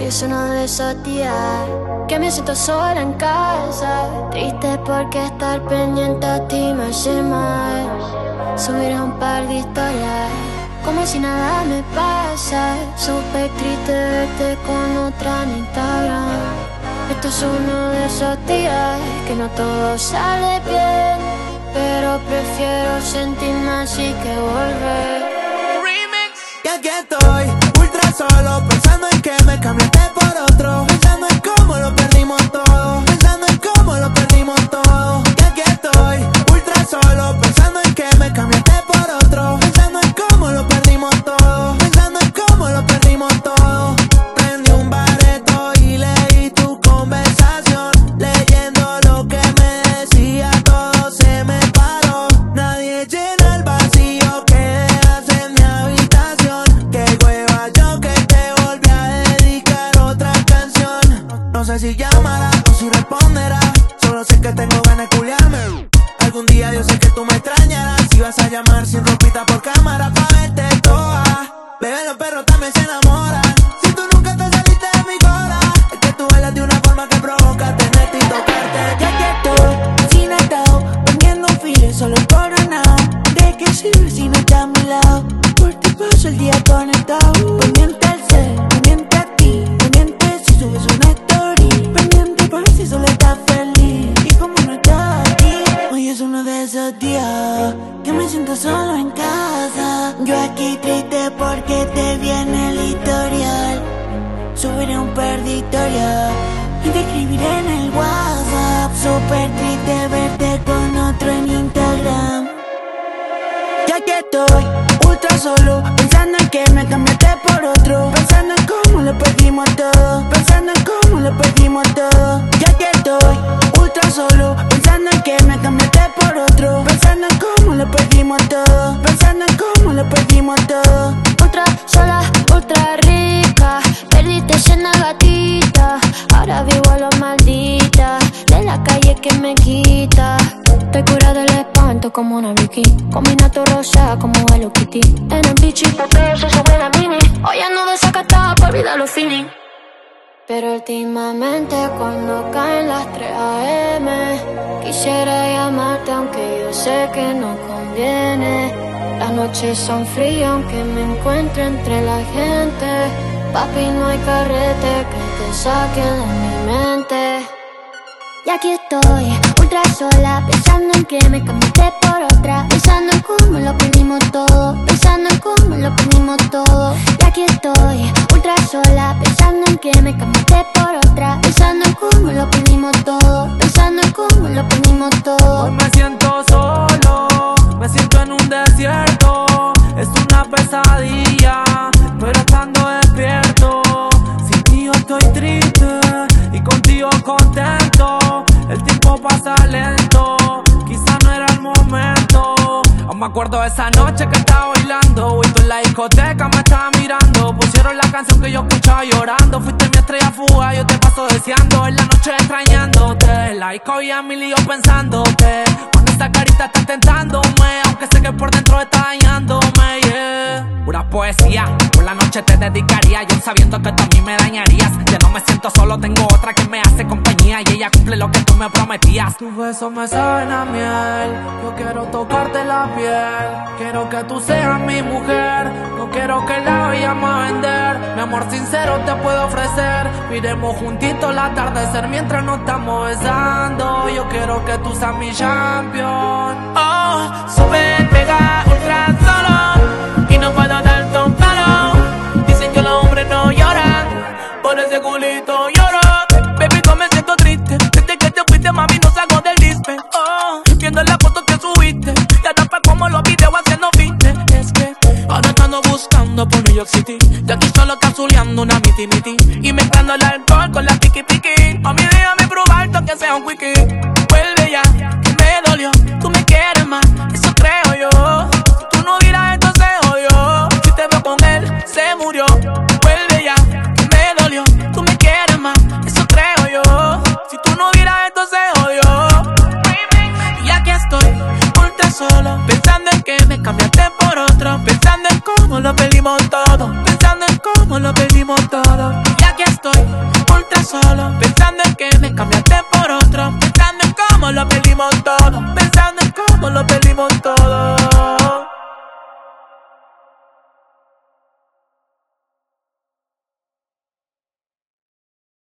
es uno de esos días que me siento sola en casa, triste porque estar pendiente a ti me hace mal. Subiré un par de historias como si nada me pasa. Súper triste verte con otra en Instagram. Esto es uno de esos días que no todo sale bien, pero prefiero sentirme así que volver. Y aquí estoy, ultra solo, pensando en que me cambiaste por otro, pensando en cómo lo perdimos todo, pensando en cómo lo perdimos todo. Y aquí estoy, ultra solo, pensando en que me cambiaste por otro, pensando en cómo lo perdimos todo, pensando en cómo lo perdimos todo. Prendí un bareto y leí tu conversación, leyendo lo que me decía, todo se me paró. Nadie llena el vacío que dejas en mi habitación. Qué hueva yo que te volví a dedicar otra canción. No sé si llamará o si responderá, solo sé que tengo ganas de culiarme. Algún día yo sé que tú me extrañarás, si vas a llamar sin ropita por cámara pa' verte toda. Bebé, los perros también se enamoran. Si tú nunca te saliste de mi cora, es que tú bailas de una forma que provoca tenerte y tocarte. Ya que estoy sin atado, poniendo un file solo coronado. ¿De qué sirve si no está a mi lado? Por ti paso el día conectado. Pendiente al ser, pendiente a ti, pendiente si subes una story, pendiente por si solo estás feliz. Y como no estás aquí, hoy es uno de esos días que me siento solo en casa. Yo aquí triste porque te vi en el historial. Subiré un par de historias y te escribiré en el WhatsApp. Súper triste verte con otro en Instagram. Ya que estoy ultra solo, pensando en que me cambiaste por otro, pensando en cómo lo perdimos todo, pensando en cómo lo perdimos todo. Ya que estoy ultra solo, pensando en que me cambiaste por otro, pensando en cómo lo perdimos todo, pensando en cómo lo perdimos todo. Ultra sola, ultra rica, perdiste llena gatita. Ahora vivo a lo maldita, de la calle que me quita. Te cura del espanto como una Vicky, combina tu rosa como Hello Kitty. En el bichi, papel se sube la mini. Hoy ando desacatada pa' olvidar los feelings. Pero últimamente cuando caen las 3 AM quisiera llamarte aunque yo sé que no conviene. Las noches son frías aunque me encuentre entre la gente. Papi, no hay carrete que te saque de mi mente. Y aquí estoy, ultra sola, pensando en que me cambiaste por otra, pensando en cómo lo perdimos todo, pensando en cómo lo perdimos todo. Y aquí estoy, ultra sola, pensando en que me cambiaste por otra, pensando en cómo lo perdimos todo, pensando en cómo lo perdimos todo. Hoy me siento solo, me siento en un desierto, es una pesadilla, pero estando despierto. Sin ti yo estoy triste y contigo contento. El tiempo pasa lento, quizá no era el momento. Aún me acuerdo de esa noche que estaba bailando y tú en la discoteca me estabas mirando. Pusieron la canción que yo escuchaba llorando. Fuiste mi estrella fuga, yo te paso deseando. En la noche extrañándote, en la disco y a mi lío pensándote. Cuando esa carita está tentándome, aunque sé que por dentro está dañándome, yeah. Pura poesía, por la noche te dedicaría, yo sabiendo que tú a mí me dañarías. Ya no me siento solo, tengo otra que me hace compañía y ella cumple lo que tú me prometías. Tus besos me saben a miel, yo quiero tocarte la piel. Quiero que tú seas mi mujer, no quiero que la vayamos a vender. Mi amor sincero te puedo ofrecer, miremos juntitos el atardecer mientras nos estamos besando. Yo quiero que tú seas mi champion. Oh, súper pega, ultra solo, y no puedo dar un palo. Dicen que los hombres no lloran, por ese culito lloro. Baby, no me siento triste, desde que te fuiste mami no salgo del dispe. Oh, viendo las fotos que subiste, ya tapa como los videos haciendo fitness. Es que ahora ando buscando por New York City, y aquí solo cazuleando una miti-miti, y mezclando el alcohol con la tiki-tiki. Mami, déjame probar que sea un quickie. Vuelve ya, que me dolió, tú me quieres más, eso creo yo. Si tú no dirás esto se jodió, si te veo con él, se murió. Vuelve ya, que me dolió, tú me quieres más, eso creo yo. Si tú no dirás esto se jodió. Y aquí estoy, ultra solo, pensando en que me cambiaste por otro, pensando en cómo lo perdimos todo, pensando en cómo lo perdimos todo.